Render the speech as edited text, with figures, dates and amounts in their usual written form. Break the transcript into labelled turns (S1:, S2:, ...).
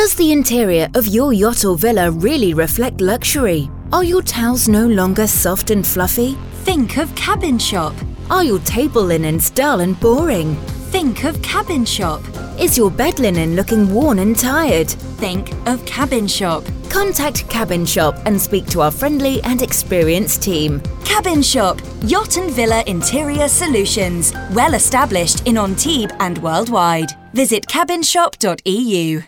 S1: Does the interior of your yacht or villa really reflect luxury? Are your towels no longer soft and fluffy?
S2: Think of Cabin Shop.
S1: Are your table linens dull and boring?
S2: Think of Cabin Shop.
S1: Is your bed linen looking worn and tired?
S2: Think of Cabin Shop.
S1: Contact Cabin Shop and speak to our friendly and experienced team.
S2: Cabin Shop, yacht and villa interior solutions. Well established in Antibes and worldwide. Visit cabinshop.eu.